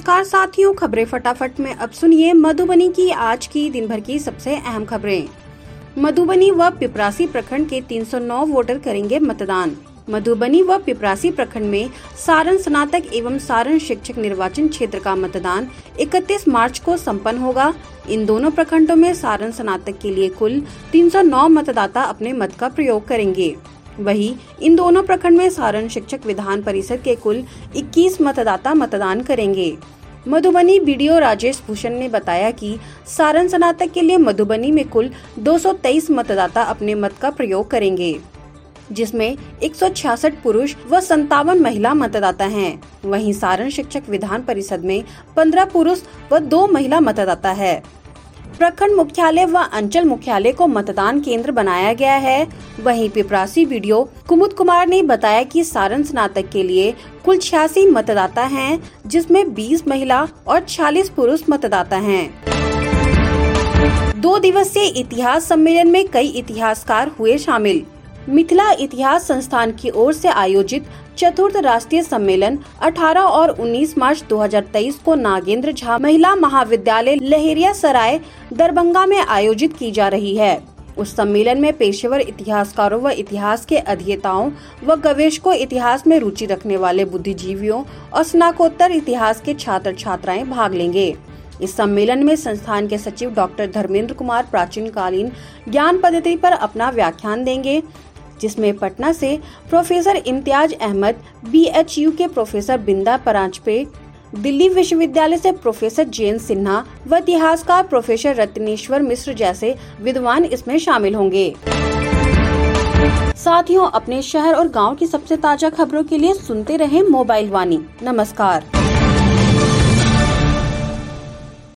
नमस्कार साथियों, खबरें फटाफट में अब सुनिए मधुबनी की आज की दिन भर की सबसे अहम खबरें। मधुबनी व पिपरासी प्रखंड के 309 वोटर करेंगे मतदान। मधुबनी व पिपरासी प्रखंड में सारण स्नातक एवं सारण शिक्षक निर्वाचन क्षेत्र का मतदान 31 मार्च को संपन्न होगा। इन दोनों प्रखंडों में सारण स्नातक के लिए कुल 309 मतदाता अपने मत का प्रयोग करेंगे। वहीं इन दोनों प्रखंड में सारण शिक्षक विधान परिषद के कुल 21 मतदाता मतदान करेंगे। मधुबनी बीडीओ राजेश भूषण ने बताया कि सारण स्नातक के लिए मधुबनी में कुल 223 मतदाता अपने मत का प्रयोग करेंगे, जिसमें 166 पुरुष व 57 महिला मतदाता हैं। वहीं सारण शिक्षक विधान परिषद में 15 पुरुष व 2 महिला मतदाता है। प्रखंड मुख्यालय व अंचल मुख्यालय को मतदान केंद्र बनाया गया है। वहीं पिपरासी बीडीओ कुमुद कुमार ने बताया कि सारण स्नातक के लिए कुल 86 मतदाता हैं, जिसमें 20 महिला और 46 पुरुष मतदाता हैं। 2 दिवसीय इतिहास सम्मेलन में कई इतिहासकार हुए शामिल। मिथिला इतिहास संस्थान की ओर से आयोजित चतुर्थ राष्ट्रीय सम्मेलन 18 और 19 मार्च 2023 को नागेंद्र झा महिला महाविद्यालय लहेरियासराय दरभंगा में आयोजित की जा रही है। उस सम्मेलन में पेशेवर इतिहासकारों व इतिहास के अध्येताओं व गवेषकों, इतिहास में रुचि रखने वाले बुद्धिजीवियों और स्नातकोत्तर इतिहास के छात्र छात्राएं भाग लेंगे। इस सम्मेलन में संस्थान के सचिव डॉक्टर धर्मेंद्र कुमार प्राचीन कालीन ज्ञान पद्धति पर अपना व्याख्यान देंगे, जिसमें पटना से प्रोफेसर इम्तियाज अहमद, BHU के प्रोफेसर बिंदा परांजपे, दिल्ली विश्वविद्यालय से प्रोफेसर जयंत सिन्हा व इतिहासकार प्रोफेसर रत्नेश्वर मिश्र जैसे विद्वान इसमें शामिल होंगे। साथियों, अपने शहर और गांव की सबसे ताजा खबरों के लिए सुनते रहें मोबाइल वाणी। नमस्कार।